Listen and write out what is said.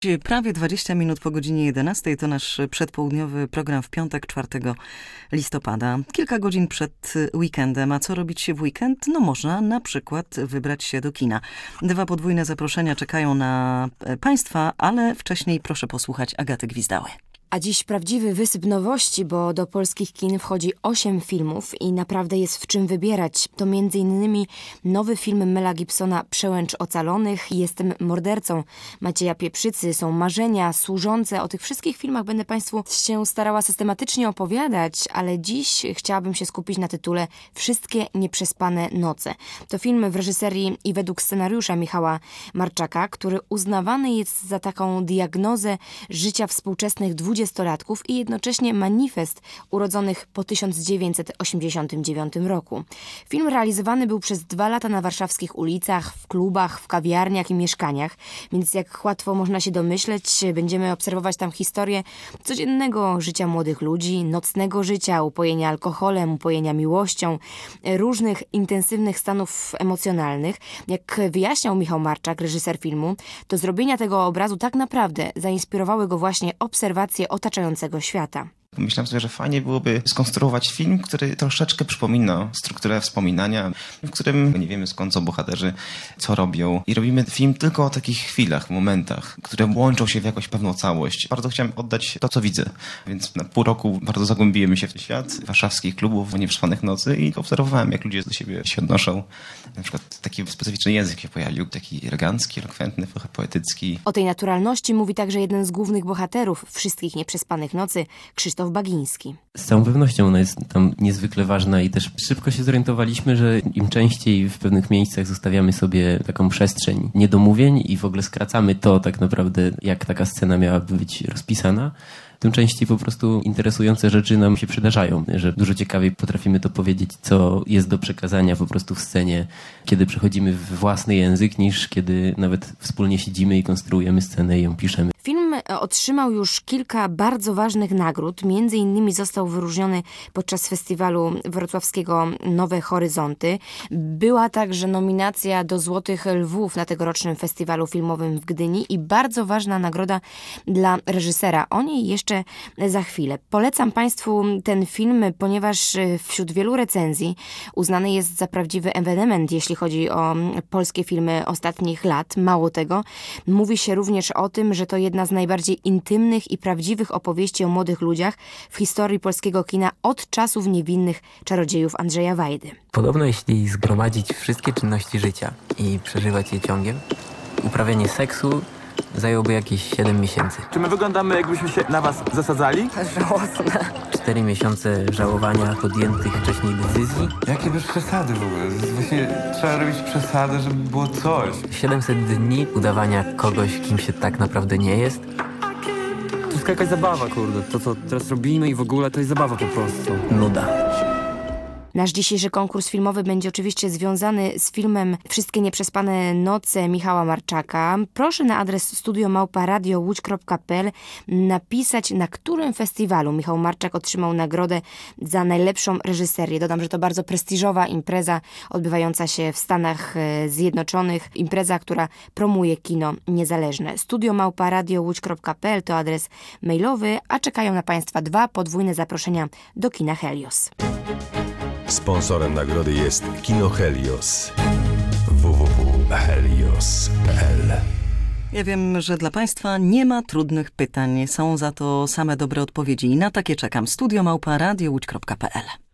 Prawie 20 minut po godzinie 11 to nasz przedpołudniowy program w piątek, 4 listopada. Kilka godzin przed weekendem. A co robić w weekend? No można na przykład wybrać się do kina. 2 podwójne zaproszenia czekają na Państwa, ale wcześniej proszę posłuchać Agaty Gwizdały. A dziś prawdziwy wysyp nowości, bo do polskich kin wchodzi 8 filmów i naprawdę jest w czym wybierać. To m.in. nowy film Mela Gibsona Przełęcz Ocalonych, Jestem mordercą Macieja Pieprzycy, Są marzenia, Służące. O tych wszystkich filmach będę Państwu się starała systematycznie opowiadać, ale dziś chciałabym się skupić na tytule Wszystkie nieprzespane noce. To film w reżyserii i według scenariusza Michała Marczaka, który uznawany jest za taką diagnozę życia współczesnych dwudziestolatków i jednocześnie manifest urodzonych po 1989 roku. Film realizowany był przez 2 lata na warszawskich ulicach, w klubach, w kawiarniach i mieszkaniach, więc jak łatwo można się domyśleć, będziemy obserwować tam historię codziennego życia młodych ludzi, nocnego życia, upojenia alkoholem, upojenia miłością, różnych intensywnych stanów emocjonalnych. Jak wyjaśniał Michał Marczak, reżyser filmu, to zrobienia tego obrazu tak naprawdę zainspirowały go właśnie obserwacje otaczającego świata. Myślałem sobie, że fajnie byłoby skonstruować film, który troszeczkę przypomina strukturę wspominania, w którym nie wiemy skąd są bohaterzy, co robią. I robimy film tylko o takich chwilach, momentach, które łączą się w jakąś pewną całość. Bardzo chciałem oddać to, co widzę. Więc na pół roku bardzo zagłębiłem się w świat warszawskich klubów, nieprzespanych nocy i obserwowałem, jak ludzie do siebie się odnoszą. Na przykład taki specyficzny język się pojawił, taki elegancki, elokwentny, trochę poetycki. O tej naturalności mówi także jeden z głównych bohaterów Wszystkich nieprzespanych nocy, Krzysztof Bagiński. Z całą pewnością ona jest tam niezwykle ważna i też szybko się zorientowaliśmy, że im częściej w pewnych miejscach zostawiamy sobie taką przestrzeń niedomówień i w ogóle skracamy to tak naprawdę, jak taka scena miałaby być rozpisana, tym częściej po prostu interesujące rzeczy nam się przydarzają, że dużo ciekawiej potrafimy to powiedzieć, co jest do przekazania po prostu w scenie, kiedy przechodzimy w własny język, niż kiedy nawet wspólnie siedzimy i konstruujemy scenę i ją piszemy. Film otrzymał już kilka bardzo ważnych nagród. Między innymi został wyróżniony podczas festiwalu wrocławskiego Nowe Horyzonty. Była także nominacja do Złotych Lwów na tegorocznym festiwalu filmowym w Gdyni i bardzo ważna nagroda dla reżysera. O niej jeszcze za chwilę. Polecam Państwu ten film, ponieważ wśród wielu recenzji uznany jest za prawdziwy ewenement, jeśli chodzi o polskie filmy ostatnich lat. Mało tego, mówi się również o tym, że to jedna z najbardziej intymnych i prawdziwych opowieści o młodych ludziach w historii polskiego kina od czasów niewinnych czarodziejów Andrzeja Wajdy. Podobno jeśli zgromadzić wszystkie czynności życia i przeżywać je ciągiem, uprawianie seksu zajęłoby jakieś 7 miesięcy. Czy my wyglądamy, jakbyśmy się na was zasadzali? Żałosne. 4 miesiące żałowania podjętych wcześniej decyzji. Jakie bez przesady w ogóle? Właśnie trzeba robić przesadę, żeby było coś. 700 dni udawania kogoś, kim się tak naprawdę nie jest. To jest jakaś zabawa, kurde. To, co teraz robimy i w ogóle, to jest zabawa po prostu. Nuda. Nasz dzisiejszy konkurs filmowy będzie oczywiście związany z filmem Wszystkie nieprzespane noce Michała Marczaka. Proszę na adres studio@radiołódź.pl napisać, na którym festiwalu Michał Marczak otrzymał nagrodę za najlepszą reżyserię. Dodam, że to bardzo prestiżowa impreza odbywająca się w Stanach Zjednoczonych. Impreza, która promuje kino niezależne. studio@radiołódź.pl to adres mailowy, a czekają na Państwa 2 podwójne zaproszenia do kina Helios. Sponsorem nagrody jest Kino Helios. www.helios.pl. Ja wiem, że dla Państwa nie ma trudnych pytań. Są za to same dobre odpowiedzi i na takie czekam. studio@radiołódź.pl